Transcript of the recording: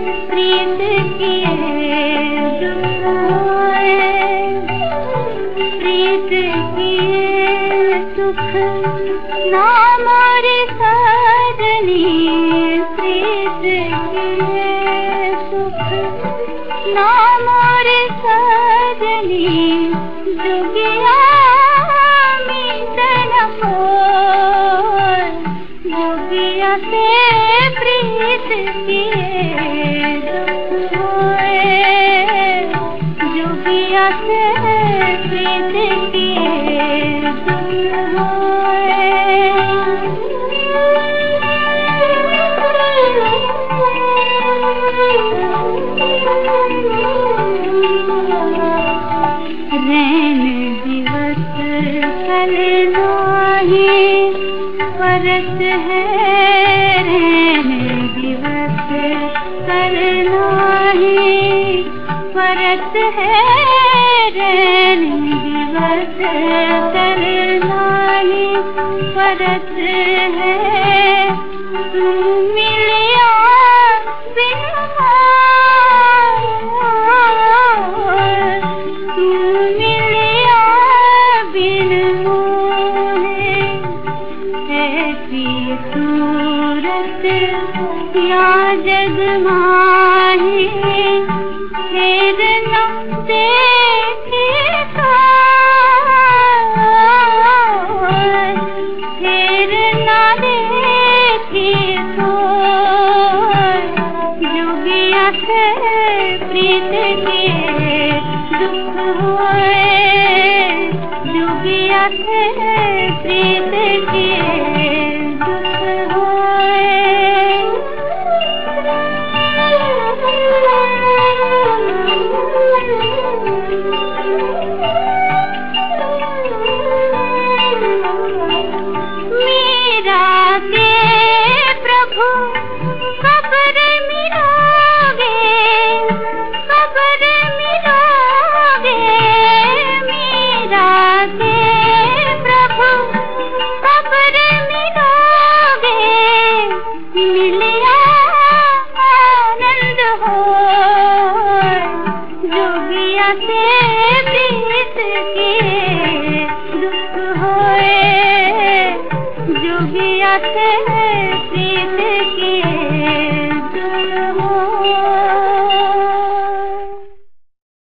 प्रीत किए दुख होए, प्रीत किए सुख ना मोरी सजनी, प्रीत किए सुख ना मोरी सजनी, जोगिया मीत न होए, जोगिया से प्रीत किए दुख होए, जोगिया से प्रीत किए दुख होए। रैन दिवस कल नाहि परत है, रैन दिवस कल नाहि परत है, रैन दिवस कल नाहि परत है, तुम मिलिया बिन सूरत या जग माही, फिर न देखी तो, फिर न देखी तो, जोगिया से प्रीत किए दुख होए, जोगिया से प्रीत किए दुख होए। मीरा के प्रभु खबर मिलोगे, खबर मिलोगे, मीरा के प्रभु खबर मिलोगे, मिलिया आनंद होए, जोगिया से प्रीत किए दुख होए, जोगिया से